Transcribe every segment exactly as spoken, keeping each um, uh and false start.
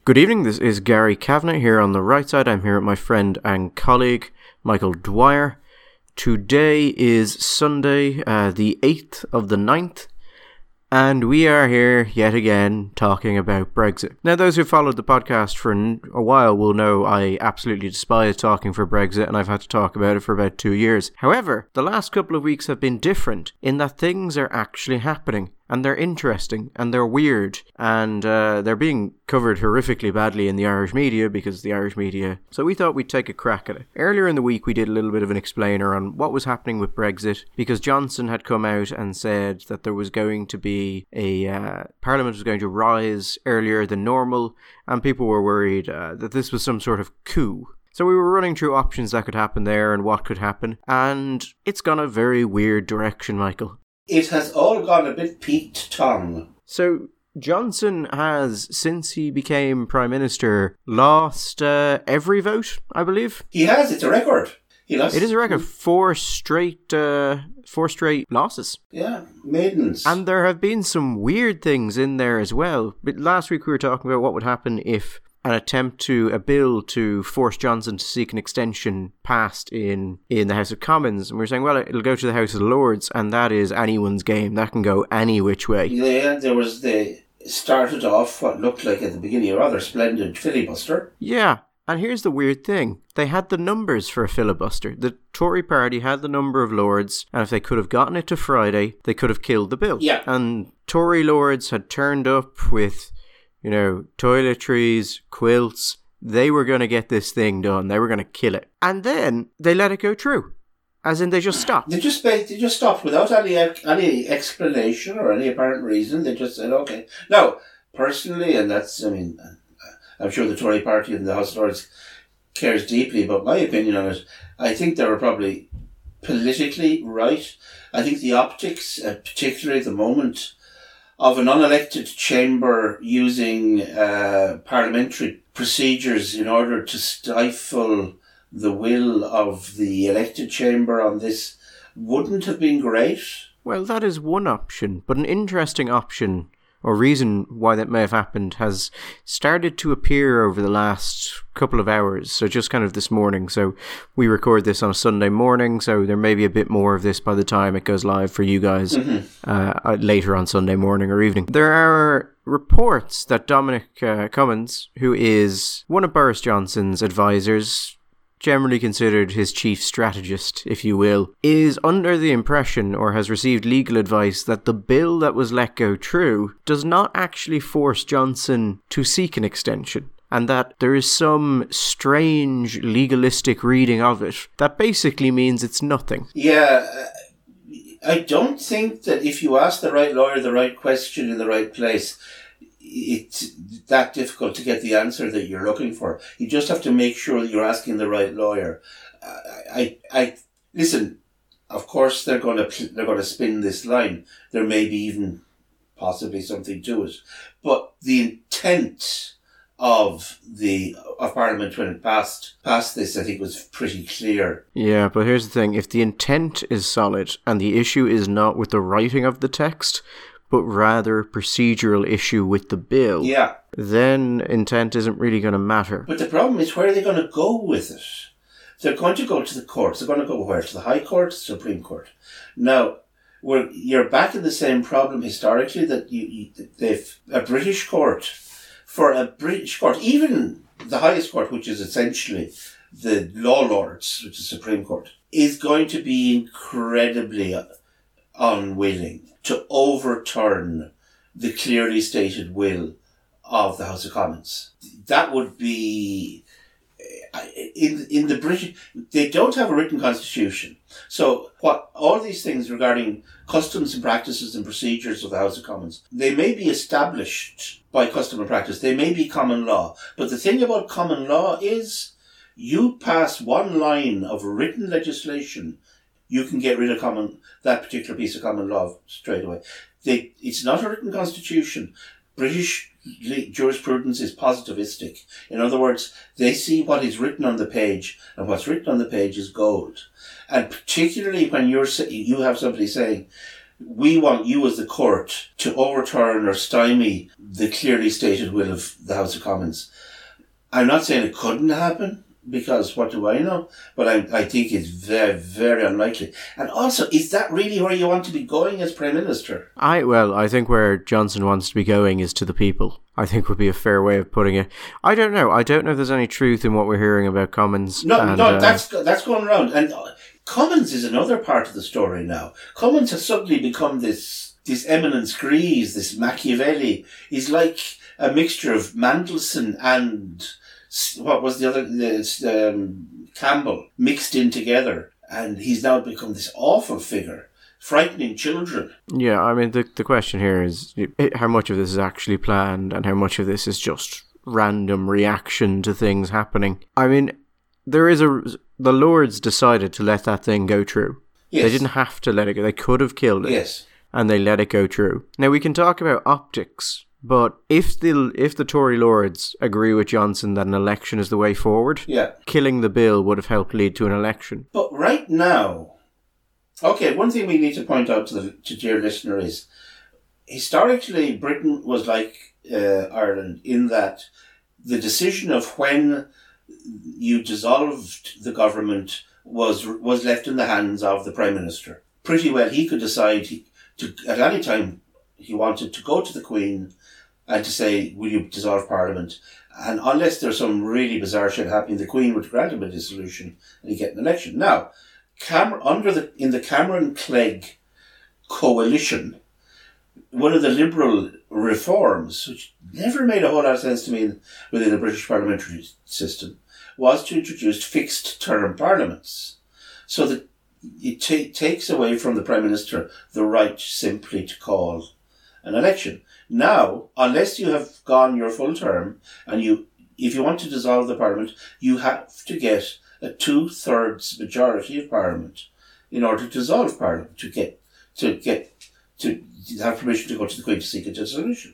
Good evening, this is Gary Kavanagh here on the right side. I'm here with my friend and colleague, Michael Dwyer. Today is Sunday, uh, the eighth of the ninth, and we are here yet again talking about Brexit. Now, those who followed the podcast for a while will know I absolutely despise talking for Brexit, and I've had to talk about it for about two years. However, the last couple of weeks have been different in that things are actually happening. And they're interesting, and they're weird, and uh, they're being covered horrifically badly in the Irish media because the Irish media... So we thought we'd take a crack at it. Earlier in the week, we did a little bit of an explainer on what was happening with Brexit, because Johnson had come out and said that there was going to be a... Uh, Parliament was going to rise earlier than normal, and people were worried uh, that this was some sort of coup. So we were running through options that could happen there and what could happen, and it's gone a very weird direction, Michael. It has all gone a bit Pete Tong. So Johnson has, since he became Prime Minister, lost uh, every vote, I believe. He has. It's a record. He lost. It is a record. Four straight, uh, four straight losses. Yeah, maidens. And there have been some weird things in there as well. But last week we were talking about what would happen if an attempt to, a bill to force Johnson to seek an extension passed in, in the House of Commons. And we were saying, well, it'll go to the House of Lords, and that is anyone's game. That can go any which way. Yeah, there was the, started off what looked like at the beginning a rather splendid filibuster. Yeah, and here's the weird thing. They had the numbers for a filibuster. The Tory party had the number of Lords, and if they could have gotten it to Friday, they could have killed the bill. Yeah. And Tory Lords had turned up with... You know, toiletries, quilts, they were going to get this thing done. They were going to kill it. And then they let it go through. As in, they just stopped. They just they just stopped without any any explanation or any apparent reason. They just said, okay. Now, personally, and that's, I mean, I'm sure the Tory party and the House of Lords cares deeply about my opinion on it. I think they were probably politically right. I think the optics, uh, particularly at the moment, of an unelected chamber using uh, parliamentary procedures in order to stifle the will of the elected chamber on this wouldn't have been great. Well, that is one option, but an interesting option or reason why that may have happened has started to appear over the last couple of hours. So just kind of this morning. So we record this on a Sunday morning, so there may be a bit more of this by the time it goes live for you guys mm-hmm. uh, later on Sunday morning or evening. There are reports that Dominic uh, Cummings, who is one of Boris Johnson's advisors, generally considered his chief strategist, if you will, is under the impression or has received legal advice that the bill that was let go through does not actually force Johnson to seek an extension, and that there is some strange legalistic reading of it that basically means it's nothing. Yeah, I don't think that if you ask the right lawyer the right question in the right place, it's that difficult to get the answer that you're looking for. You just have to make sure that you're asking the right lawyer. I, I, I listen. Of course, they're going to they're going to spin this line. There may be even possibly something to it, but the intent of the of Parliament when it passed passed this, I think, was pretty clear. Yeah, but here's the thing: if the intent is solid and the issue is not with the writing of the text, but rather procedural issue with the bill, yeah, then intent isn't really going to matter. But the problem is, where are they going to go with it? They're going to go to the courts. They're going to go where? To the High Court, Supreme Court. Now, we're, you're back in the same problem historically that you, you they've a British court, for a British court, even the highest court, which is essentially the law lords, which is the Supreme Court, is going to be incredibly unwilling to overturn the clearly stated will of the House of Commons. That would be, in in the British, they don't have a written constitution. So what all these things regarding customs and practices and procedures of the House of Commons, they may be established by custom and practice. They may be common law. But the thing about common law is, you pass one line of written legislation, you can get rid of common that particular piece of common law straight away. They, it's not a written constitution. British jurisprudence is positivistic. In other words, they see what is written on the page, and what's written on the page is gold. And particularly when you're you have somebody saying, we want you as the court to overturn or stymie the clearly stated will of the House of Commons. I'm not saying it couldn't happen, because what do I know? But I, I think it's very, very unlikely. And also, is that really where you want to be going as Prime Minister? I Well, I think where Johnson wants to be going is to the people. I think would be a fair way of putting it. I don't know. I don't know if there's any truth in what we're hearing about Commons. No, and, no, uh, that's that's going around. And uh, Commons is another part of the story now. Commons has suddenly become this this eminence grise, this Machiavelli. He's like a mixture of Mandelson and what was the other, the, um, Campbell, mixed in together. And he's now become this awful figure, frightening children. Yeah, I mean, the the question here is it, how much of this is actually planned and how much of this is just random reaction to things happening. I mean, there is a... The Lords decided to let that thing go through. Yes. They didn't have to let it go. They could have killed it. Yes. And they let it go through. Now, we can talk about optics, but if the if the Tory Lords agree with Johnson that an election is the way forward, yeah. killing the bill would have helped lead to an election. But right now... Okay, one thing we need to point out to the to dear listener is, historically, Britain was like uh, Ireland in that the decision of when you dissolved the government was was left in the hands of the Prime Minister. Pretty well, he could decide he, to at any time he wanted to go to the Queen and to say, will you dissolve Parliament? And unless there's some really bizarre shit happening, the Queen would grant him a dissolution and he'd get an election. Now, Cam- under the in the Cameron-Clegg coalition, one of the Liberal reforms, which never made a whole lot of sense to me within the British parliamentary system, was to introduce fixed-term parliaments. So that it t- takes away from the Prime Minister the right simply to call an election. Now, unless you have gone your full term, and you, if you want to dissolve the Parliament, you have to get a two-thirds majority of Parliament in order to dissolve Parliament, to get to get to have permission to go to the Queen to seek a dissolution.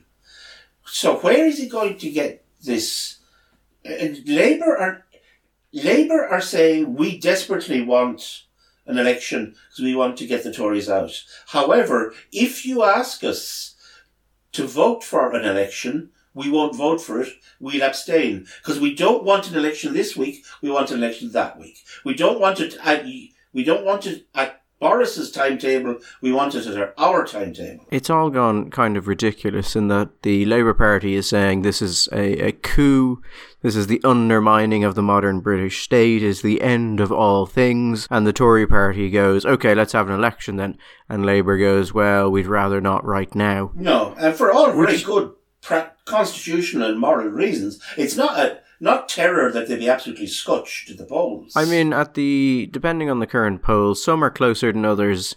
So where is he going to get this? And Labour are Labour are saying we desperately want an election because we want to get the Tories out. However, if you ask us to vote for an election, we won't vote for it. We'll abstain because we don't want an election this week. We want an election that week. We don't want it at, we don't want it at Boris's timetable. We want it at our timetable. It's all gone kind of ridiculous in that the Labour Party is saying this is a, a coup. This is the undermining of the modern British state, is the end of all things. And the Tory Party goes, okay, let's have an election then. And Labour goes, well, we'd rather not right now. No, and for all very Which, good pra- constitutional and moral reasons, it's not a not terror that they be absolutely scotched at the polls. I mean, at the depending on the current polls, some are closer than others.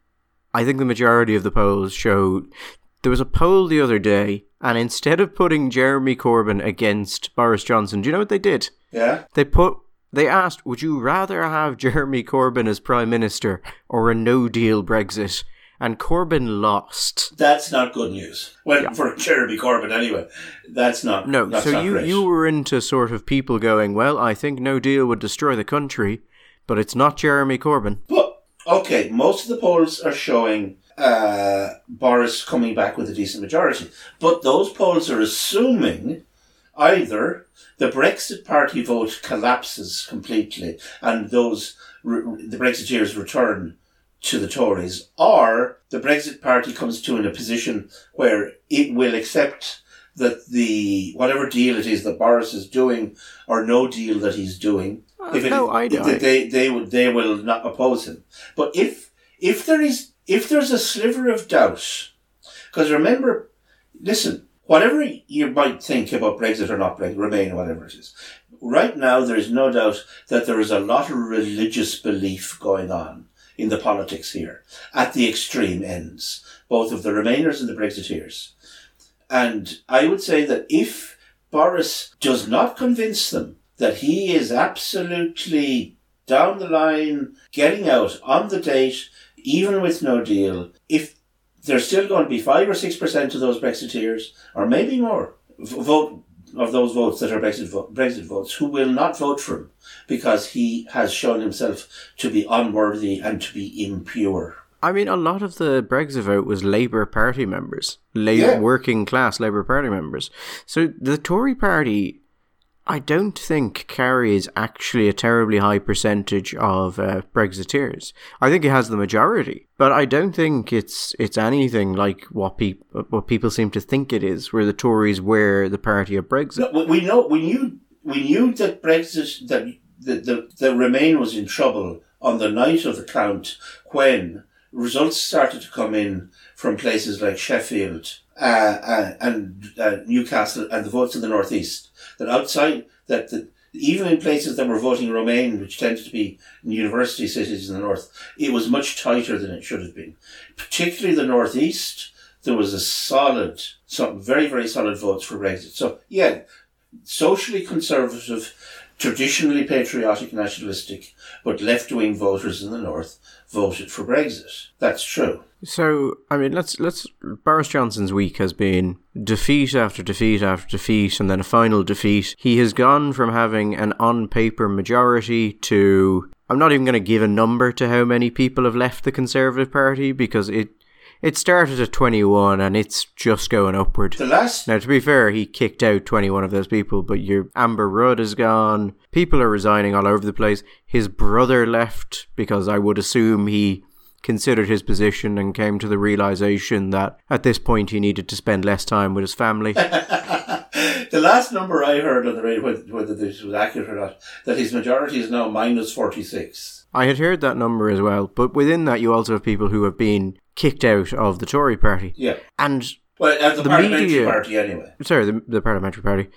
I think the majority of the polls show... There was a poll the other day, and instead of putting Jeremy Corbyn against Boris Johnson, do you know what they did? Yeah? They put... They asked, would you rather have Jeremy Corbyn as Prime Minister or a no-deal Brexit? And Corbyn lost. That's not good news. Well, Yeah. for Jeremy Corbyn anyway. That's not No, that's so not you, great. you were into sort of people going, well, I think no deal would destroy the country, but it's not Jeremy Corbyn. But, okay, most of the polls are showing uh, Boris coming back with a decent majority. But those polls are assuming either the Brexit Party vote collapses completely and those re- the Brexiteers return to the Tories, or the Brexit Party comes to in a position where it will accept that the whatever deal it is that Boris is doing, or no deal that he's doing, if it, no, I if don't. they they would they will not oppose him. But if if there is if there's a sliver of doubt, because remember, listen, whatever you might think about Brexit or not Brexit, Remain, whatever it is, right now there is no doubt that there is a lot of religious belief going on in the politics here, at the extreme ends, both of the Remainers and the Brexiteers. And I would say that if Boris does not convince them that he is absolutely down the line, getting out on the date, even with no deal, if there's still going to be five or six percent of those Brexiteers, or maybe more, vote of those votes that are Brexit, vo- Brexit votes, who will not vote for him because he has shown himself to be unworthy and to be impure. I mean, a lot of the Brexit vote was Labour Party members, La- Yeah. working class Labour Party members. So the Tory Party, I don't think, carries actually a terribly high percentage of uh, Brexiteers. I think it has the majority, but I don't think it's it's anything like what people what people seem to think it is, where the Tories were the party of Brexit. No, we know we knew we knew that Brexit that the, the the Remain was in trouble on the night of the count when results started to come in from places like Sheffield uh, uh, and uh, Newcastle and the votes in the northeast. That outside that the, even in places that were voting Remain, which tended to be in university cities in the north, it was much tighter than it should have been. Particularly the northeast, there was a solid, some very very solid votes for Brexit. So yeah, socially conservative, traditionally patriotic, nationalistic, but left-wing voters in the north voted for Brexit. That's true. So, I mean, let's let's. Boris Johnson's week has been defeat after defeat after defeat, and then a final defeat. He has gone from having an on-paper majority to. I'm not even going to give a number to how many people have left the Conservative Party, because it it started at twenty-one and it's just going upward. The last Now, to be fair, he kicked out twenty-one of those people, but your Amber Rudd is gone. People are resigning all over the place. His brother left because I would assume he considered his position and came to the realisation that at this point he needed to spend less time with his family. The last number I heard on the radio, whether, whether this was accurate or not, that his majority is now minus forty-six. I had heard that number as well, but within that you also have people who have been kicked out of the Tory party. Yeah. And Well, as the, the parliamentary media- party anyway. sorry, the, the parliamentary party.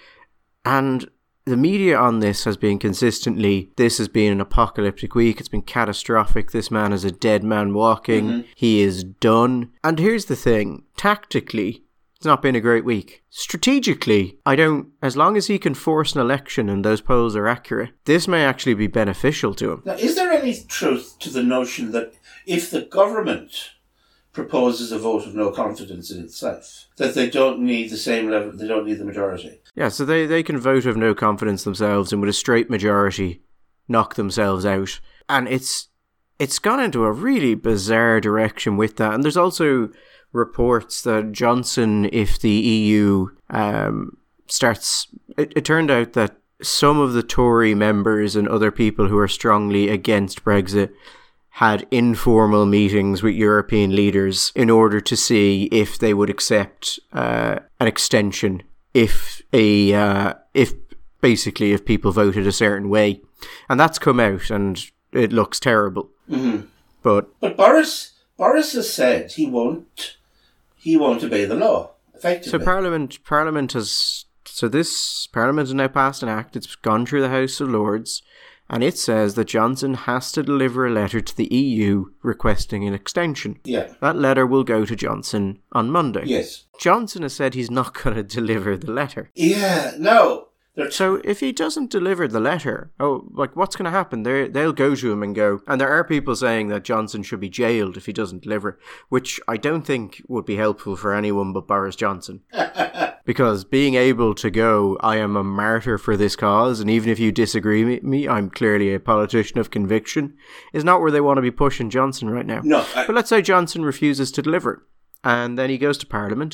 And the media on this has been consistently, this has been an apocalyptic week, it's been catastrophic, this man is a dead man walking, Mhm. he is done. And here's the thing, tactically, it's not been a great week. Strategically, I don't, as long as he can force an election and those polls are accurate, this may actually be beneficial to him. Now, is there any truth to the notion that if the government proposes a vote of no confidence in itself, that they don't need the same level, they don't need the majority? Yeah, so they, they can vote of no confidence themselves and with a straight majority knock themselves out. And it's it's gone into a really bizarre direction with that. And there's also reports that Johnson, if the E U um, starts... It, it turned out that some of the Tory members and other people who are strongly against Brexit had informal meetings with European leaders in order to see if they would accept uh, an extension if a uh, if basically if people voted a certain way, and that's come out and it looks terrible. Mm-hmm. But But Boris Boris has said he won't he won't obey the law effectively. so Parliament Parliament has so this Parliament has now passed an act. It's gone through the House of Lords. And it says that Johnson has to deliver a letter to the E U requesting an extension. Yeah. That letter will go to Johnson on Monday. Yes. Johnson has said he's not going to deliver the letter. Yeah. No. They're t- So if he doesn't deliver the letter, oh, like what's going to happen? They they'll go to him and go, and there are people saying that Johnson should be jailed if he doesn't deliver, which I don't think would be helpful for anyone but Boris Johnson. Because being able to go, I am a martyr for this cause, and even if you disagree with me, I'm clearly a politician of conviction, is not where they want to be pushing Johnson right now. no. I, But let's say Johnson refuses to deliver it, and then he goes to Parliament,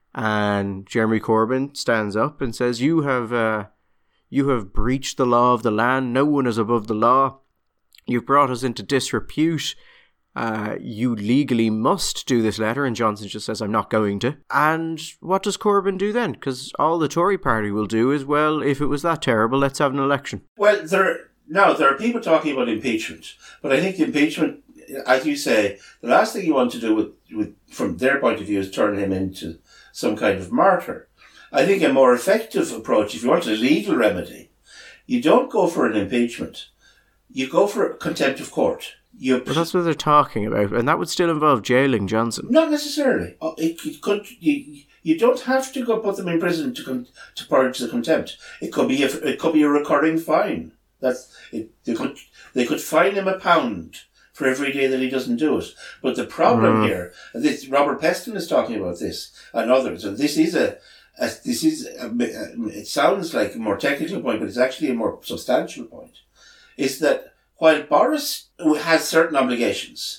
and Jeremy Corbyn stands up and says, "You have, uh, you have breached the law of the land. No one is above the law. You've brought us into disrepute. Uh, you legally must do this letter." And Johnson just says, "I'm not going to." And what does Corbyn do then? Because all the Tory party will do is, well, if it was that terrible, let's have an election. well, there now there are people talking about impeachment, but I think impeachment, as you say, the last thing you want to do with, with from their point of view is turn him into some kind of martyr. I think a more effective approach, if you want a legal remedy, you don't go for an impeachment. You go for contempt of court. You But that's what they're talking about, and that would still involve jailing Johnson. not necessarily. Oh, It, it could. You, you don't have to go put them in prison to con, to purge the contempt. It could be a, it could be a recurring fine. That's it. They could they could fine him a pound for every day that he doesn't do it. But the problem Mm. here, and this Robert Peston is talking about this and others, and this is a, a this is a, it sounds like a more technical point, but it's actually a more substantial point. Is that while Boris has certain obligations,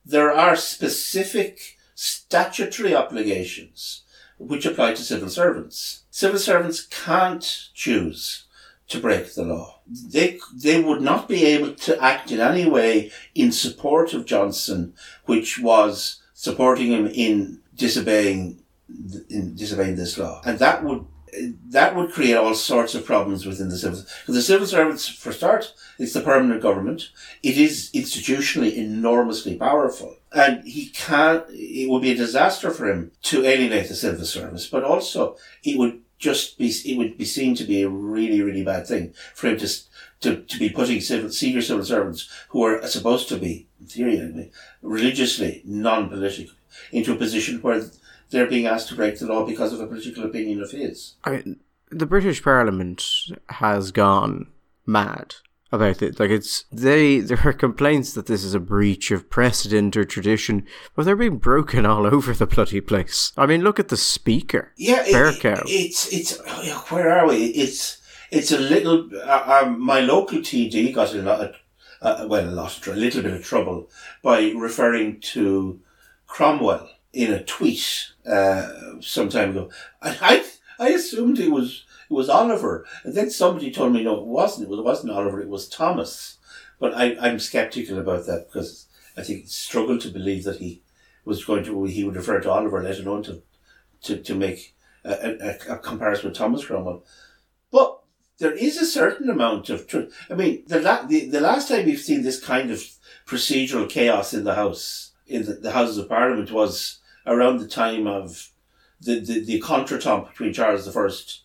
there are specific statutory obligations which apply to civil servants. Civil servants can't choose to break the law. They they would not be able to act in any way in support of Johnson, which was supporting him in disobeying in disobeying this law, and that would that would create all sorts of problems within the civil. Because the civil servants, for start, it's the permanent government. It is institutionally enormously powerful, and he can't. It would be a disaster for him to alienate the civil service, but also it would just be it would be seen to be a really really bad thing for him to to to be putting civil, senior civil servants who are supposed to be, in theory, anyway, religiously non-political, into a position where they're being asked to break the law because of a political opinion of his. I mean, the British Parliament has gone mad about it. Like, it's they there are complaints that this is a breach of precedent or tradition, but they're being broken all over the bloody place. I mean, look at the Speaker. Yeah, it, Bercow. It, it's it's where are we? It's it's a little. Uh, um, my local T D got in a lot of, uh, well, a lot of, a little bit of trouble by referring to Cromwell in a tweet uh, some time ago. I, I I assumed it was it was Oliver, and then somebody told me no, it wasn't. It, was, it wasn't Oliver. It was Thomas. But I, I'm sceptical about that because I think struggled to believe that he was going to he would refer to Oliver, let alone to to, to make a, a, a comparison with Thomas Cromwell. But there is a certain amount of truth. I mean, the, la- the the last time we've seen this kind of procedural chaos in the House, in the, the Houses of Parliament, was around the time of the, the, the contretemps between Charles the First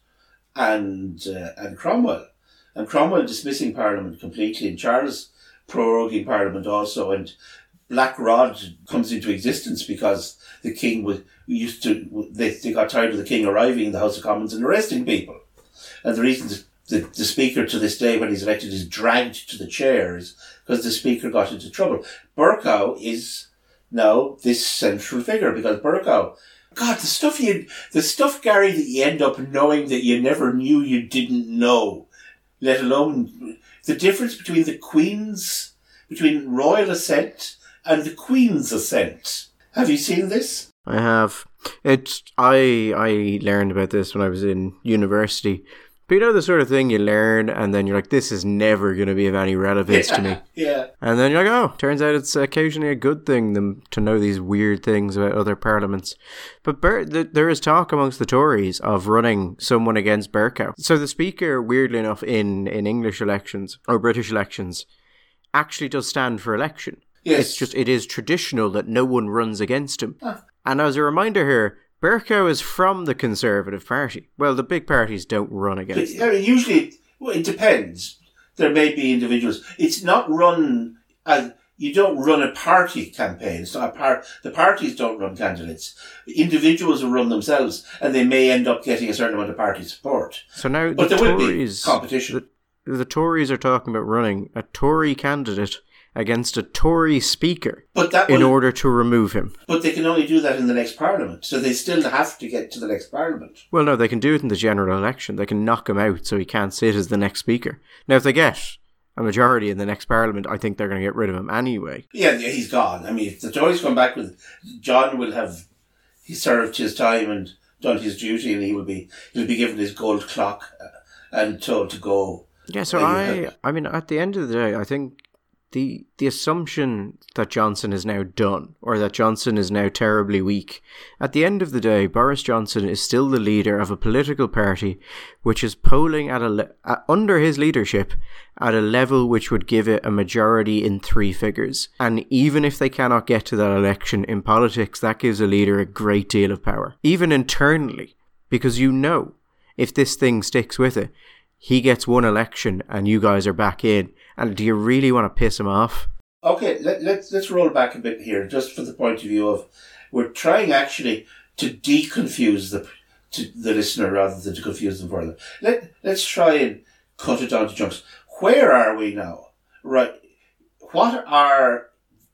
and uh, and Cromwell. And Cromwell dismissing Parliament completely, and Charles proroguing Parliament also, and Black Rod comes into existence because the King was used to, they, they got tired of the King arriving in the House of Commons and arresting people. And the reason the, the Speaker to this day, when he's elected, is dragged to the chair is because the Speaker got into trouble. Bercow is now this central figure because Bercow, God, the stuff you, the stuff, Gary, that you end up knowing that you never knew you didn't know, let alone the difference between the Queen's, between royal assent and the Queen's assent. Have you seen this? I have. It's I I learned about this when I was in university. But you know the sort of thing you learn and then you're like, this is never going to be of any relevance yeah, to me. Yeah. And then you're like, oh, turns out it's occasionally a good thing them to know these weird things about other parliaments. But Ber- th- there is talk amongst the Tories of running someone against Bercow. So the Speaker, weirdly enough, in, in English elections or British elections, actually does stand for election. Yes. It's just, it is traditional that no one runs against him. Huh. And as a reminder here, Bercow is from the Conservative Party. Well, the big parties don't run against But, I mean, usually, well, it depends. There may be individuals. It's not run as, you don't run a party campaign. It's not a par- the parties don't run candidates. Individuals will run themselves, and they may end up getting a certain amount of party support. So now but the there Tories, will be competition. The, the Tories are talking about running a Tory candidate against a Tory Speaker but that in will, order to remove him. But they can only do that in the next Parliament, so they still have to get to the next Parliament. Well, no, they can do it in the general election. They can knock him out so he can't sit as the next Speaker. Now, if they get a majority in the next Parliament, I think they're going to get rid of him anyway. Yeah, yeah, he's gone. I mean, if the Tories come back with, John will have, he served his time and done his duty, and he will be, he'll be given his gold clock and told to go. Yeah, so I, I mean, at the end of the day, I think The the assumption that Johnson is now done, or that Johnson is now terribly weak, at the end of the day, Boris Johnson is still the leader of a political party which is polling at a le- uh, under his leadership at a level which would give it a majority in three figures. And even if they cannot get to that election in politics, that gives a leader a great deal of power, even internally, because you know, if this thing sticks with it, he gets one election and you guys are back in. And do you really want to piss him off? Okay, let, let's let's roll back a bit here, just for the point of view of, we're trying actually to deconfuse the to the listener rather than to confuse them further. Let let's try and cut it down to chunks. Where are we now? Right, what are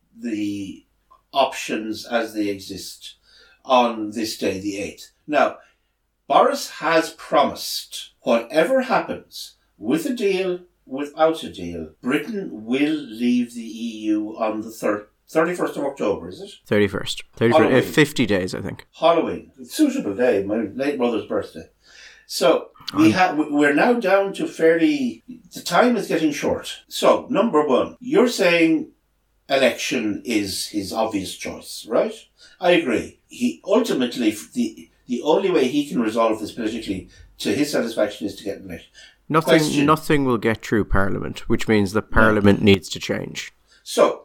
the options as they exist on this day, the eighth? Now, Boris has promised, whatever happens with a deal, without a deal, Britain will leave the E U on the thirty-first of October, is it? thirty-first. thirty-first uh, fifty days, I think. Halloween. Suitable day, my late brother's birthday. So, we have, we're now down to fairly... The time is getting short. So, number one, you're saying election is his obvious choice, right? I agree. He ultimately, the the only way he can resolve this politically to his satisfaction is to get elected. Nothing, Question. nothing will get through Parliament, which means that Parliament no. needs to change. So,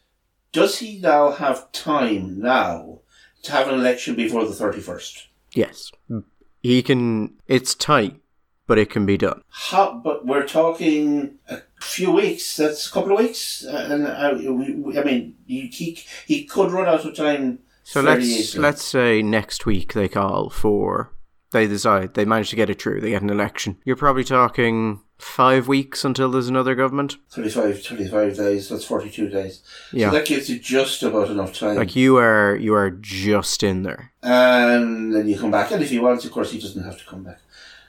does he now have time now to have an election before the thirty-first? Yes. He can... It's tight, but it can be done. How, but we're talking a few weeks. That's a couple of weeks. Uh, and uh, we, I mean, he, he he could run out of time. So let's let's say next week they call for... They decide, they manage to get it through, they get an election. You're probably talking five weeks until there's another government? thirty-five, twenty-five days, that's forty-two days. Yeah. So that gives you just about enough time. Like you are you are just in there. And then you come back, and if he wants, of course, he doesn't have to come back.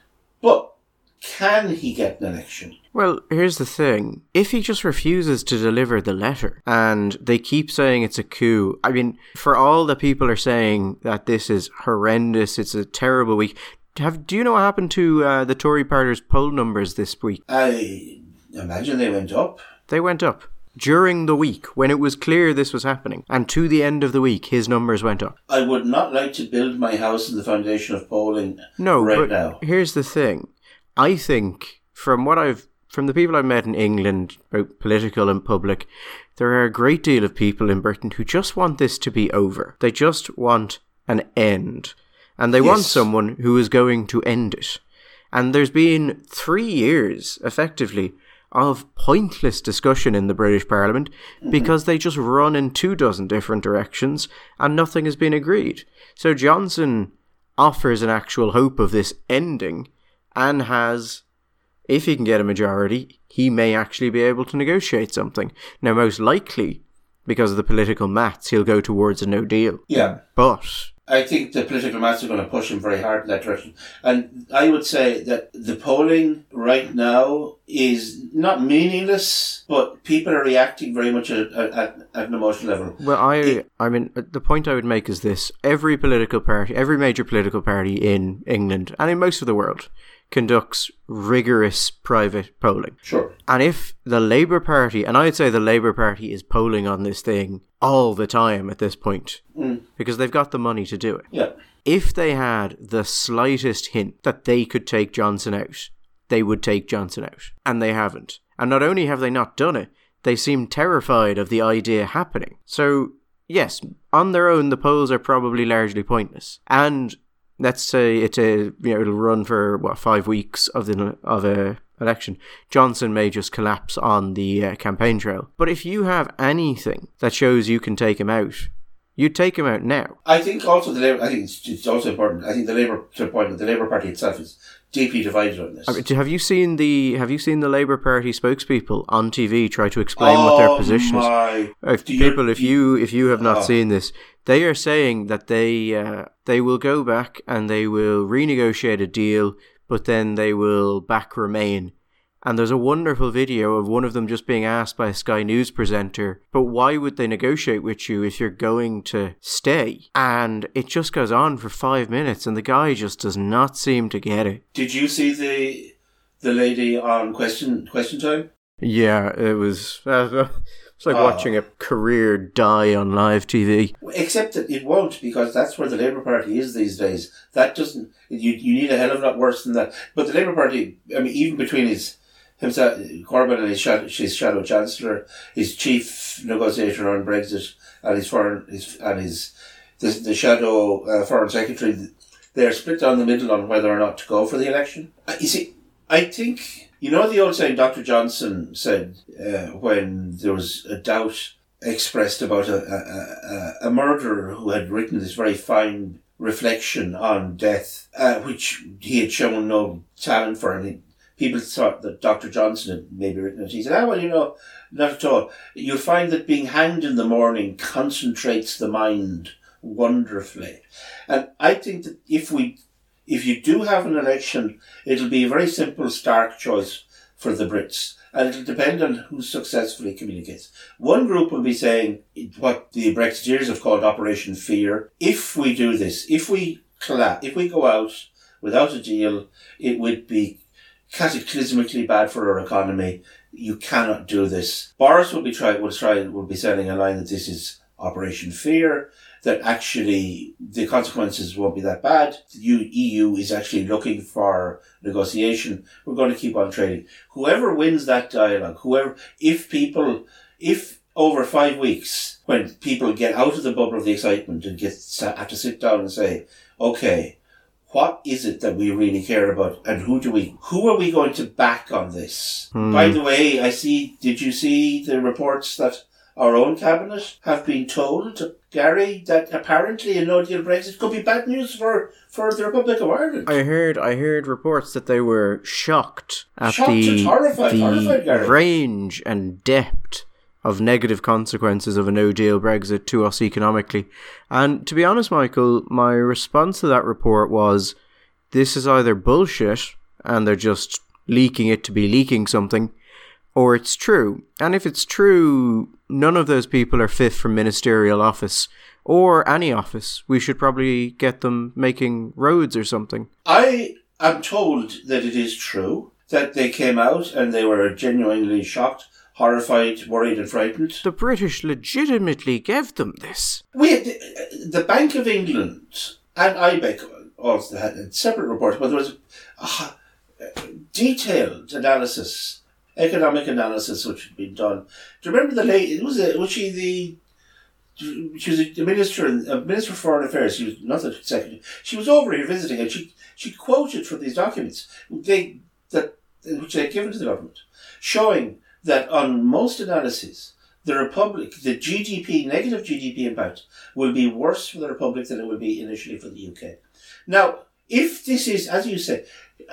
But can he get an election? Well, here's the thing. If he just refuses to deliver the letter and they keep saying it's a coup, I mean, for all the people are saying that this is horrendous, it's a terrible week, have, do you know what happened to uh, the Tory party's poll numbers this week? I imagine they went up. They went up. During the week, when it was clear this was happening, and to the end of the week, his numbers went up. I would not like to build my house on the foundation of polling no, right but now. Here's the thing. I think, from what I've From the people I've met in England, both political and public, there are a great deal of people in Britain who just want this to be over. They just want an end. And they yes. want someone who is going to end it. And there's been three years, effectively, of pointless discussion in the British Parliament mm-hmm. because they just run in two dozen different directions and nothing has been agreed. So Johnson offers an actual hope of this ending and has... If he can get a majority, he may actually be able to negotiate something. Now, most likely, because of the political maths, he'll go towards a no deal. Yeah. But... I think the political maths are going to push him very hard in that direction. And I would say that the polling right now is not meaningless, but people are reacting very much at, at, at an emotional level. Well, I, it, I mean, the point I would make is this. Every political party, every major political party in England, and in most of the world, conducts rigorous private polling. Sure. And if the Labour Party, and I'd say the Labour Party is polling on this thing all the time at this point, mm. because they've got the money to do it. Yeah. If they had the slightest hint that they could take Johnson out, they would take Johnson out. And they haven't. And not only have they not done it, they seem terrified of the idea happening. So, yes, on their own, the polls are probably largely pointless. And let's say it's a, you know, it'll run for, what, five weeks of the of a election. Johnson may just collapse on the uh, campaign trail. But if you have anything that shows you can take him out, you'd take him out now. I think also the Labour, I think it's, it's also important, I think the Labour, to the point that the Labour Party itself is deeply divided on this. I mean, have you seen the Have you seen the Labour Party spokespeople on T V try to explain oh what their position my. is? If people, if you if you have not oh. seen this, they are saying that they uh, they will go back and they will renegotiate a deal, but then they will back Remain. And there's a wonderful video of one of them just being asked by a Sky News presenter, but why would they negotiate with you if you're going to stay? And it just goes on for five minutes and the guy just does not seem to get it. Did you see the the lady on Question Question Time? Yeah, it was... Uh, it's like oh. watching a career die on live T V. Except that it won't, because that's where the Labour Party is these days. That doesn't... You, you need a hell of a lot worse than that. But the Labour Party, I mean, even between his... himself, Corbyn and his shadow, his shadow chancellor, his chief negotiator on Brexit, and his foreign, his, and his the, the shadow uh, foreign secretary, they are split down the middle on whether or not to go for the election. Uh, you see, I think you know the old saying Doctor Johnson said uh, when there was a doubt expressed about a, a, a, a murderer who had written this very fine reflection on death, uh, which he had shown no talent for, and he, people thought that Doctor Johnson had maybe written it. He said, ah, well, you know, not at all. You'll find that being hanged in the morning concentrates the mind wonderfully. And I think that if we, if you do have an election, it'll be a very simple, stark choice for the Brits. And it'll depend on who successfully communicates. One group will be saying what the Brexiteers have called Operation Fear. If we do this, if we collapse, if we go out without a deal, it would be cataclysmically bad for our economy. You cannot do this. Boris will be trying, will try, will be selling a line that this is Operation Fear, that actually the consequences won't be that bad. The E U is actually looking for negotiation. We're going to keep on trading. Whoever wins that dialogue, whoever, if people, if over five weeks, when people get out of the bubble of the excitement and get have to sit down and say, okay, what is it that we really care about, and who do we, who are we going to back on this? Hmm. By the way, I see, did you see the reports that our own cabinet have been told, Gary, that apparently a no-deal Brexit could be bad news for, for the Republic of Ireland? I heard I heard reports that they were shocked at shocked the, and horrified, the horrified, Gary. range and depth of negative consequences of a no-deal Brexit to us economically. And to be honest, Michael, my response to that report was, this is either bullshit and they're just leaking it to be leaking something, or it's true. And if it's true, none of those people are fit for ministerial office or any office. We should probably get them making roads or something. I am told that it is true, that they came out and they were genuinely shocked, horrified, worried and frightened. The British legitimately gave them this. We had the, the Bank of England and I B E C also had separate reports, but there was a, a detailed analysis, economic analysis which had been done. Do you remember the lady? It was a, was she the? She was a minister, a minister for foreign affairs. She was not the secretary. She was over here visiting, and she she quoted from these documents they that which they had given to the government, showing that on most analyses, the Republic, the G D P, negative G D P impact, will be worse for the Republic than it will be initially for the U K. Now, if this is, as you said,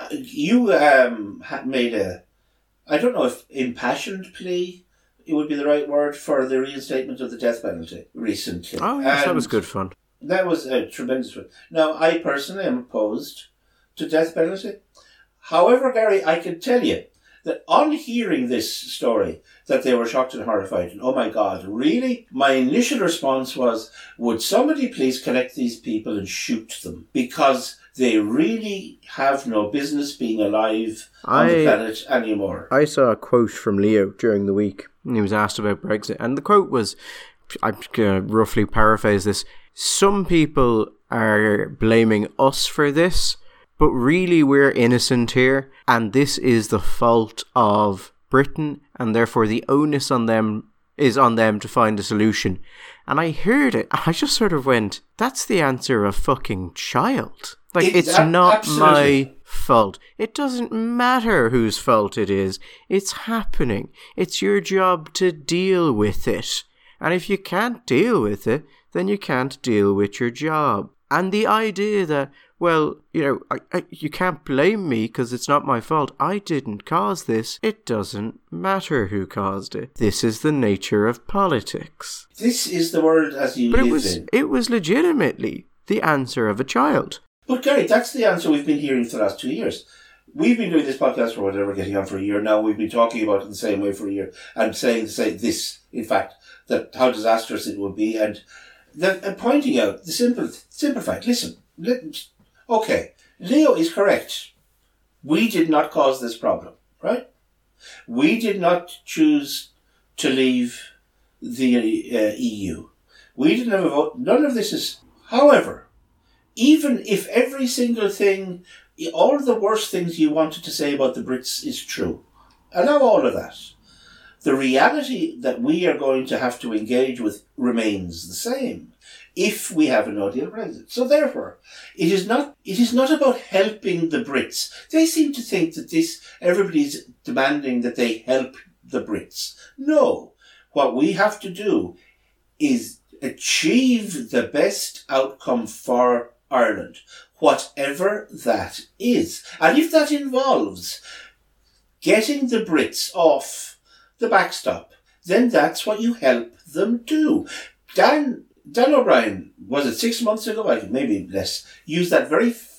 you um, had made a, I don't know if impassioned plea, it would be the right word, for the reinstatement of the death penalty recently. Oh, yes, and that was good fun. That was a tremendous one. Now, I personally am opposed to death penalty. However, Gary, I can tell you that on hearing this story, that they were shocked and horrified, and oh my God, really? My initial response was, would somebody please collect these people and shoot them? Because they really have no business being alive on I, the planet anymore. I saw a quote from Leo during the week, and he was asked about Brexit, and the quote was, I'm going to roughly paraphrase this, some people are blaming us for this, but really we're innocent here, and this is the fault of Britain, and therefore the onus on them is on them to find a solution. And I heard it, I just sort of went, that's the answer of a fucking child. Like, it, it's not absolutely. my fault. It doesn't matter whose fault it is. It's happening. It's your job to deal with it. And if you can't deal with it, then you can't deal with your job. And the idea that, well, you know, I, I, you can't blame me because it's not my fault. I didn't cause this. It doesn't matter who caused it. This is the nature of politics. This is the world as you but live it was, in. It was legitimately the answer of a child. But Gary, that's the answer we've been hearing for the last two years. We've been doing this podcast for whatever, getting on for a year now. We've been talking about it the same way for a year and saying, say this, in fact, that how disastrous it would be, and, the, and pointing out the simple, simple fact. Listen, let, okay, Leo is correct. We did not cause this problem, right? We did not choose to leave the uh, E U. We didn't have a vote. None of this is... However, even if every single thing, all of the worst things you wanted to say about the Brits is true, allow all of that. The reality that we are going to have to engage with remains the same if we have a no-deal Brexit. So therefore, it is not it is not about helping the Brits. They seem to think that this everybody's demanding that they help the Brits. No. What we have to do is achieve the best outcome for Ireland, whatever that is. And if that involves getting the Brits off the backstop, then that's what you help them do. Dan Dan O'Brien, was it six months ago, I maybe less, used that very f-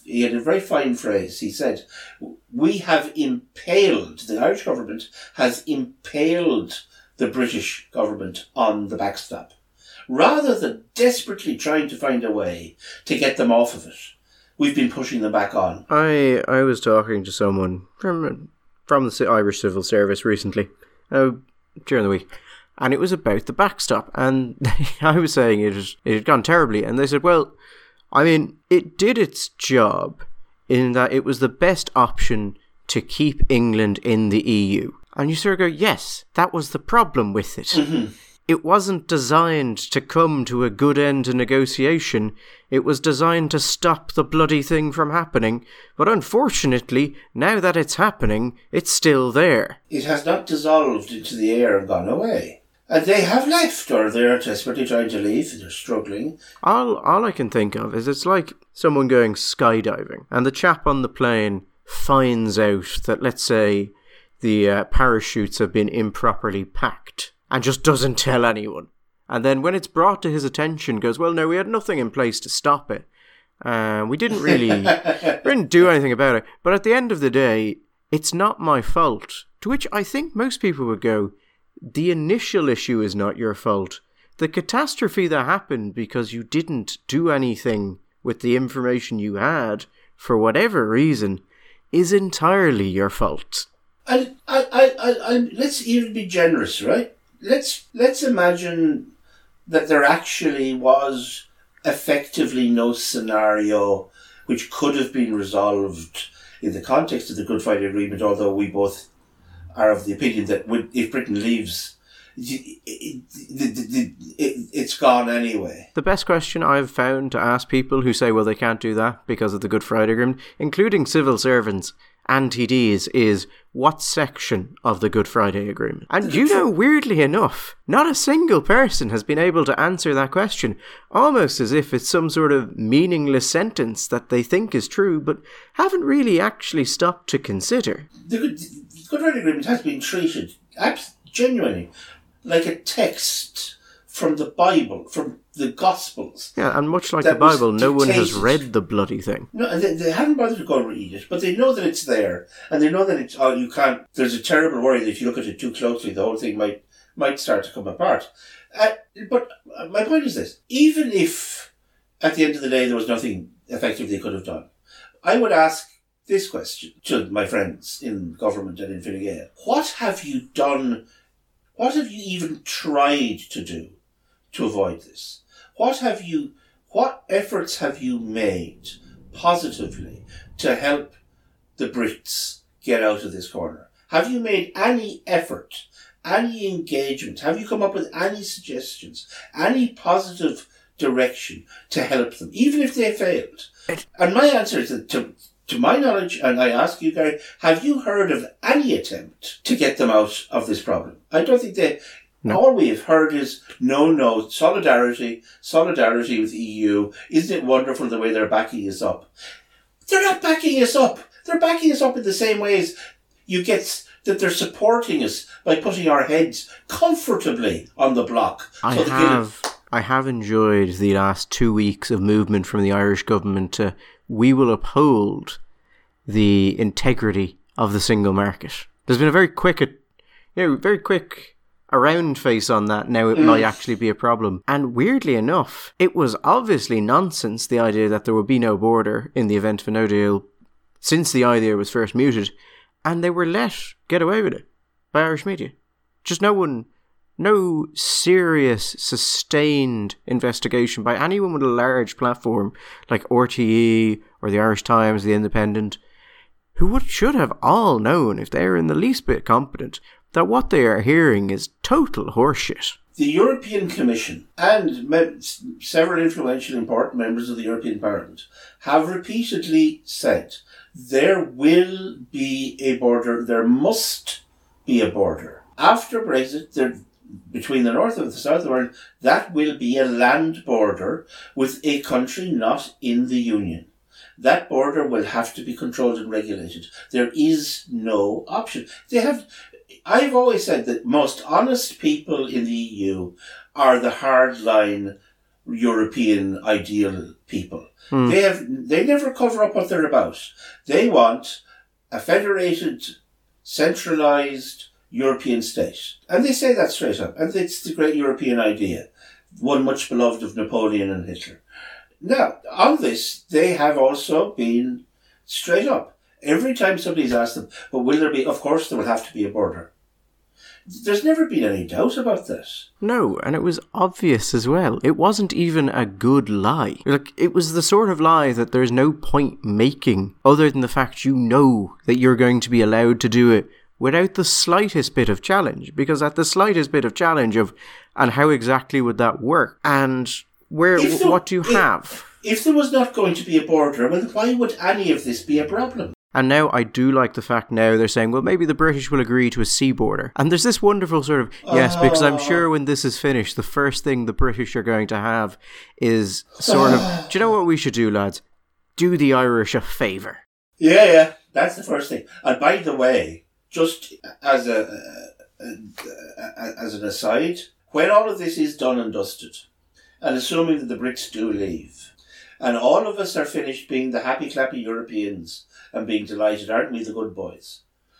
he had a very fine phrase. He said, we have impaled, the Irish government has impaled the British government on the backstop, rather than desperately trying to find a way to get them off of it. We've been pushing them back on. I I was talking to someone from from the Irish Civil Service recently, uh, during the week, and it was about the backstop, and I was saying it, was, it had gone terribly, and they said, well, I mean, it did its job in that it was the best option to keep England in the E U. And you sort of go, yes, that was the problem with it. Mm-hmm. It wasn't designed to come to a good end to negotiation. It was designed to stop the bloody thing from happening. But unfortunately, now that it's happening, it's still there. It has not dissolved into the air and gone away. And they have left, or they're desperately trying to leave. They're struggling. All, all I can think of is it's like someone going skydiving, and the chap on the plane finds out that, let's say, the uh, parachutes have been improperly packed, and just doesn't tell anyone. And then when it's brought to his attention, goes, well, no, we had nothing in place to stop it. Uh, we didn't really we didn't do anything about it. But at the end of the day, it's not my fault. To which I think most people would go, the initial issue is not your fault. The catastrophe that happened because you didn't do anything with the information you had, for whatever reason, is entirely your fault. I, I, I, I, I, let's even be generous, right? Let's let's imagine that there actually was effectively no scenario which could have been resolved in the context of the Good Friday Agreement, although we both are of the opinion that if Britain leaves, it, it, it, it, it's gone anyway. The best question I've found to ask people who say, well, they can't do that because of the Good Friday Agreement, including civil servants and T Ds, is what section of the Good Friday Agreement? And you know, weirdly enough, not a single person has been able to answer that question, almost as if it's some sort of meaningless sentence that they think is true, but haven't really actually stopped to consider. The Good, the Good Friday Agreement has been treated genuinely like a text from the Bible, from the Gospels. Yeah, and much like the Bible, no one has read the bloody thing. No, and they, they haven't bothered to go and read it, but they know that it's there, and they know that it's, oh, you can't, there's a terrible worry that if you look at it too closely, the whole thing might, might start to come apart. Uh, but my point is this, even if at the end of the day there was nothing effective they could have done, I would ask this question to my friends in government and in Fine Gael. What have you done, what have you even tried to do to avoid this? What have you, what efforts have you made positively to help the Brits get out of this corner? Have you made any effort, any engagement? Have you come up with any suggestions, any positive direction to help them, even if they failed? And my answer is that to, to my knowledge, and I ask you, Gary, have you heard of any attempt to get them out of this problem? I don't think they... No. All we have heard is, no, no, solidarity, solidarity with the E U. Isn't it wonderful the way they're backing us up? They're not backing us up. They're backing us up in the same ways you get that they're supporting us by putting our heads comfortably on the block. I so have, I have enjoyed the last two weeks of movement from the Irish government to, we will uphold the integrity of the single market. There's been a very quick, you know, very quick... a round face on that. Now it mm. might actually be a problem. And weirdly enough, it was obviously nonsense, the idea that there would be no border in the event of a no deal, since the idea was first mooted, and they were let get away with it by Irish media. Just no one, no serious, sustained investigation by anyone with a large platform like R T E or the Irish Times, the Independent, who would, should have all known, if they are in the least bit competent, that what they are hearing is total horseshit. The European Commission and me- several influential important members of the European Parliament have repeatedly said there will be a border, there must be a border. After Brexit, there, between the north and the south of the world, that will be a land border with a country not in the Union. That border will have to be controlled and regulated. There is no option. They have... I've always said that most honest people in the E U are the hardline European ideal people. Hmm. They have they never cover up what they're about. They want a federated, centralised European state. And they say that straight up. And it's the great European idea, one much beloved of Napoleon and Hitler. Now, on this, they have also been straight up. Every time somebody's asked them, but will there be, of course there will have to be a border. There's never been any doubt about this. No, and it was obvious as well. It wasn't even a good lie. Like, it was the sort of lie that there's no point making other than the fact you know that you're going to be allowed to do it without the slightest bit of challenge. Because at the slightest bit of challenge of, and how exactly would that work? And where, there, what do you if, have? If there was not going to be a border, well, why would any of this be a problem? And now I do like the fact now they're saying, well, maybe the British will agree to a sea border. And there's this wonderful sort of, yes, because I'm sure when this is finished, the first thing the British are going to have is sort of, do you know what we should do, lads? Do the Irish a favour. Yeah, yeah, that's the first thing. And by the way, just as a, a, a as an aside, when all of this is done and dusted, and assuming that the Brits do leave, and all of us are finished being the happy clappy Europeans and being delighted, aren't we the good boys?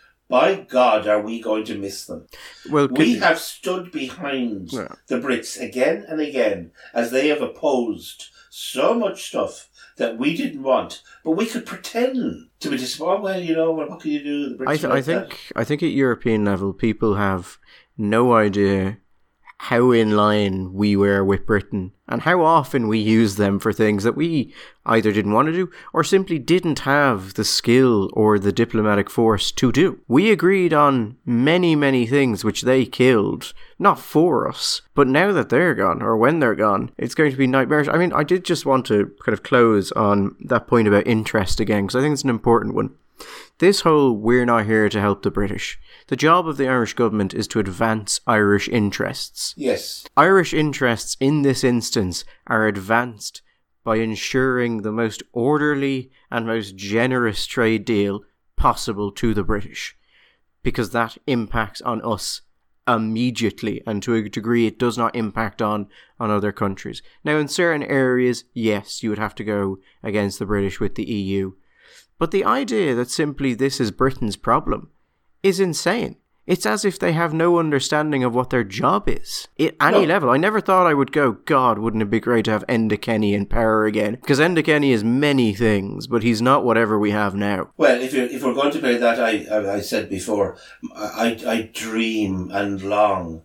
By God, are we going to miss them? Well, we could... have stood behind yeah. the Brits again and again as they have opposed so much stuff that we didn't want, but we could pretend to be disappointed. Well, you know, what can you do? The Brits I, th- like I think that. I think at European level, people have no idea how in line we were with Britain and how often we use them for things that we either didn't want to do or simply didn't have the skill or the diplomatic force to do. We agreed on many, many things which they killed, not for us, but now that they're gone, or when they're gone, it's going to be nightmarish. I mean, I did just want to kind of close on that point about interest again, because I think it's an important one. This whole we're not here to help the British. The job of the Irish government is to advance Irish interests. Yes. Irish interests in this instance are advanced by ensuring the most orderly and most generous trade deal possible to the British. Because that impacts on us immediately, and to a degree it does not impact on, on other countries. Now in certain areas, yes, you would have to go against the British with the E U. But the idea that simply this is Britain's problem is insane. It's as if they have no understanding of what their job is. At any no. level. I never thought I would go, God, wouldn't it be great to have Enda Kenny in power again? Because Enda Kenny is many things, but he's not whatever we have now. Well, if, you're, if we're going to play that, I, I, I said before, I, I dream and long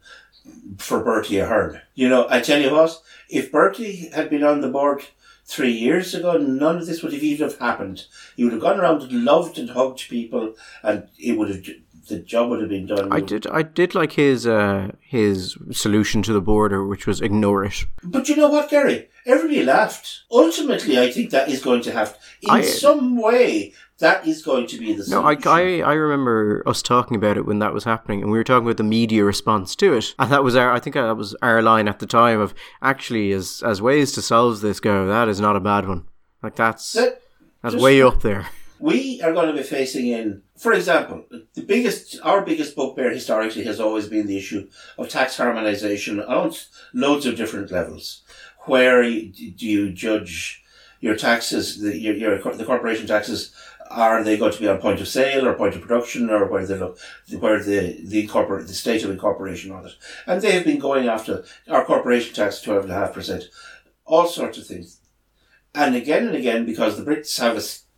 for Bertie Ahern. You know, I tell you what, if Bertie had been on the board three years ago, none of this would have even have happened. He would have gone around and loved and hugged people, and it would have, the job would have been done. I did, I did like his uh, his solution to the border, which was ignore it. But you know what, Gary? Everybody laughed. Ultimately, I think that is going to have, in I, some way, that is going to be the solution. No, I, I, I remember us talking about it when that was happening, and we were talking about the media response to it, and that was our, I think that was our line at the time of, actually, as as ways to solve this go, that is not a bad one. Like, that's, that, that's way up there. We are going to be facing in, for example, the biggest, our biggest bugbear historically has always been the issue of tax harmonisation on loads of different levels. Where do you judge your taxes, the, your, your, the corporation taxes, are they going to be on point of sale or point of production, or where the where the the incorporate the state of incorporation on it? And they have been going after our corporation tax twelve and a half percent, all sorts of things, and again and again, because the Brits have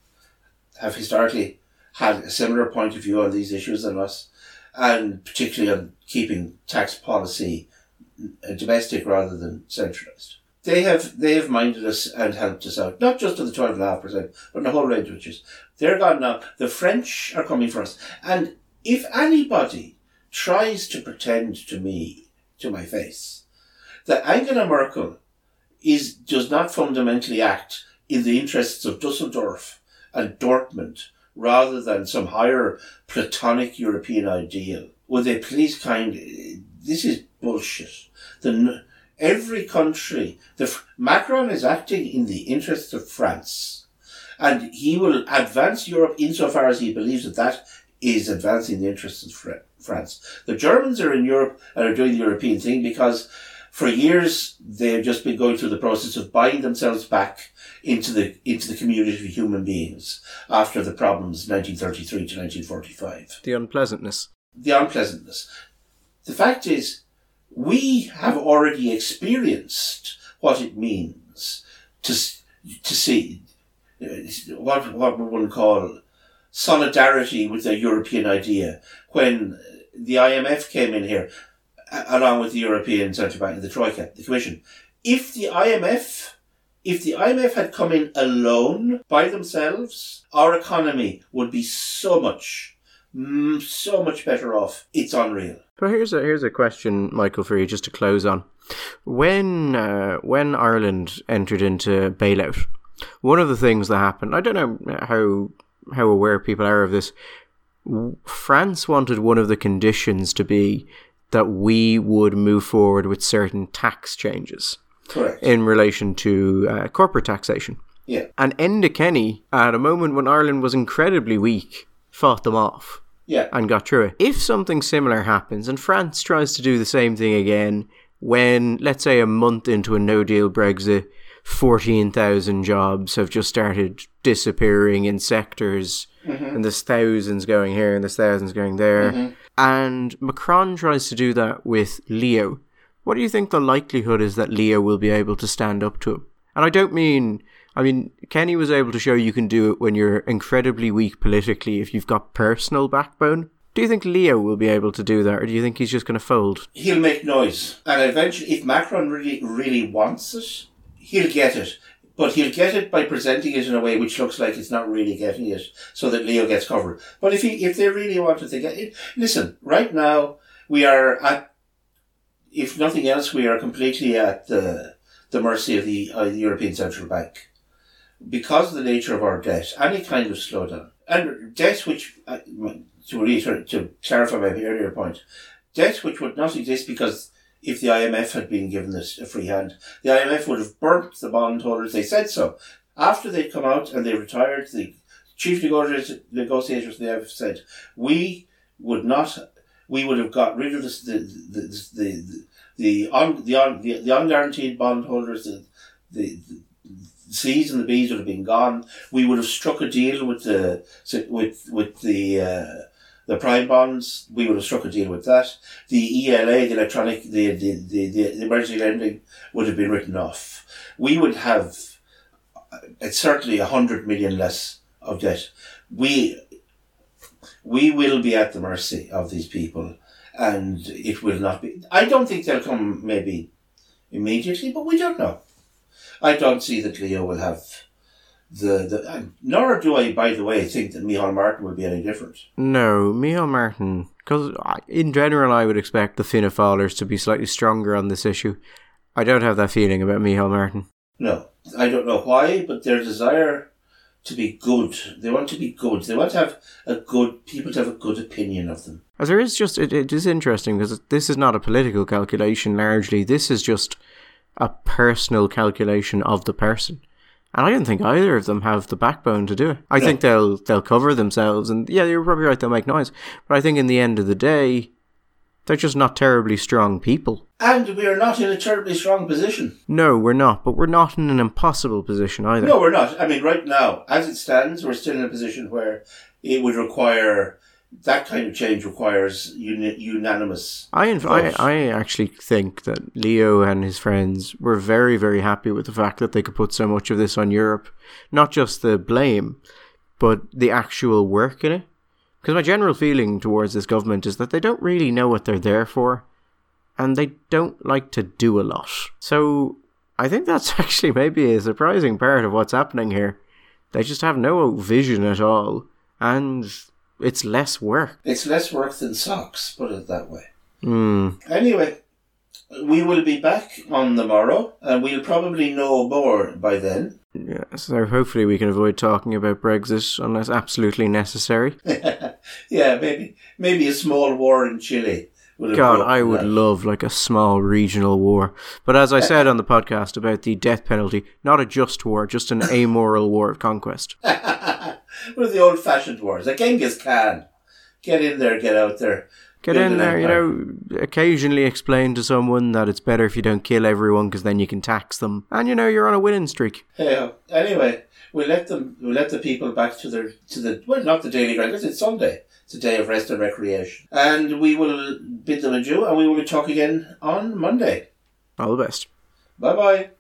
a, have historically had a similar point of view on these issues than us, and particularly on keeping tax policy domestic rather than centralised. They have they have minded us and helped us out, not just to the twelve and a half percent, but in a whole range of issues. They're gone now. The French are coming for us. And if anybody tries to pretend to me, to my face, that Angela Merkel is does not fundamentally act in the interests of Dusseldorf and Dortmund rather than some higher platonic European ideal, would they please kind... This is bullshit. The... Every country, the Macron is acting in the interests of France, and he will advance Europe insofar as he believes that that is advancing the interests of France. The Germans are in Europe and are doing the European thing because For years, they've just been going through the process of buying themselves back into the into the community of human beings after the problems nineteen thirty-three to nineteen forty-five. The unpleasantness. The unpleasantness. The fact is, we have already experienced what it means to to see what what one call solidarity with the European idea when the I M F came in here, along with the European Central Bank and the Troika, the Commission. If the I M F, if the I M F had come in alone by themselves, our economy would be so much, so much better off. It's unreal. But here's a here's a question, Michael, for you, just to close on. When uh, when Ireland entered into bailout, one of the things that happened, I don't know how how aware people are of this, France wanted one of the conditions to be that we would move forward with certain tax changes. Correct. In relation to uh, corporate taxation. Yeah. And Enda Kenny, at a moment when Ireland was incredibly weak, fought them off. Yeah. And got through it. If something similar happens and France tries to do the same thing again when, let's say, a month into a no-deal Brexit, fourteen thousand jobs have just started disappearing in sectors, mm-hmm. and there's thousands going here and there's thousands going there, mm-hmm. and Macron tries to do that with Leo, what do you think the likelihood is that Leo will be able to stand up to him? And I don't mean, I mean, Kenny was able to show you can do it when you're incredibly weak politically if you've got personal backbone. Do you think Leo will be able to do that, or do you think he's just going to fold? He'll make noise. And eventually, if Macron really, really wants it, he'll get it. But he'll get it by presenting it in a way which looks like it's not really getting it, so that Leo gets covered. But if he, if they really want it, they get it. Listen, right now, we are at, if nothing else, we are completely at the the mercy of the, uh, the European Central Bank. Because of the nature of our debt, any kind of slowdown. And debt which, uh, to reiterate, to clarify my earlier point, debt which would not exist because if the I M F had been given this a free hand, the I M F would have burnt the bondholders. They said so. After they'd come out and they retired, the chief negotiators, negotiators they have said, we would not, we would have got rid of this, the the the the the un, the, un, the, the unguaranteed bondholders, the the, the C's and the B's would have been gone. We would have struck a deal with the with with the uh, the prime bonds. We would have struck a deal with that. The E L A, the electronic, the the the, the emergency lending would have been written off. We would have it's certainly a hundred million less of debt. We we will be at the mercy of these people, and it will not be. I don't think they'll come maybe immediately, but we don't know. I don't see that Leo will have the, the nor do I, by the way, think that Micheál Martin will be any different. No, Micheál Martin, because in general I would expect the Fianna Fáilers to be slightly stronger on this issue. I don't have that feeling about Micheál Martin. No, I don't know why, but their desire to be good, they want to be good. They want to have a good, people to have a good opinion of them. As there is just, it, it is interesting because this is not a political calculation largely. This is just a personal calculation of the person. And I don't think either of them have the backbone to do it. I no. think they'll they'll cover themselves, and yeah, you're probably right, they'll make noise. But I think in the end of the day, they're just not terribly strong people. And we are not in a terribly strong position. No, we're not, but we're not in an impossible position either. No, we're not. I mean, right now, as it stands, we're still in a position where it would require... That kind of change requires uni- unanimous I, inf- I I actually think that Leo and his friends were very, very happy with the fact that they could put so much of this on Europe. Not just the blame, but the actual work in it. Because my general feeling towards this government is that they don't really know what they're there for, and they don't like to do a lot. So I think that's actually maybe a surprising part of what's happening here. They just have no vision at all, and... it's less work. It's less work than socks, put it that way. Mm. Anyway, we will be back on the morrow, and we'll probably know more by then. Yeah, so hopefully we can avoid talking about Brexit unless absolutely necessary. Yeah, maybe maybe a small war in Chile. God, I would that. love like a small regional war. But as I said on the podcast about the death penalty, not a just war, just an amoral war of conquest. One of the old-fashioned wars, like Genghis Khan. Get in there, get out there. Get Build in an there, you empire. know, occasionally explain to someone that it's better if you don't kill everyone because then you can tax them. And, you know, you're on a winning streak. Hey, anyway, we'll let them, we'll let the people back to their, to the, well, not the daily grind, because it's Sunday. It's a day of rest and recreation. And we will bid them adieu, and we will talk again on Monday. All the best. Bye-bye.